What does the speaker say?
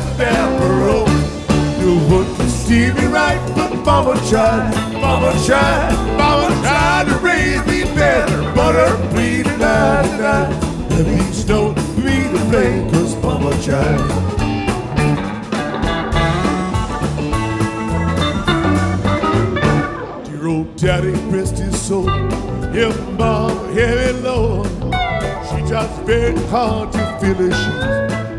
left down the road. You want to steer me right, but Mama tried to raise me better, but her pleaded night and night. The beats don't me to play, cause Mama tried. Dear old daddy rest his soul, yeah, Mama heavy Lord. She tries very hard to fill her shoes.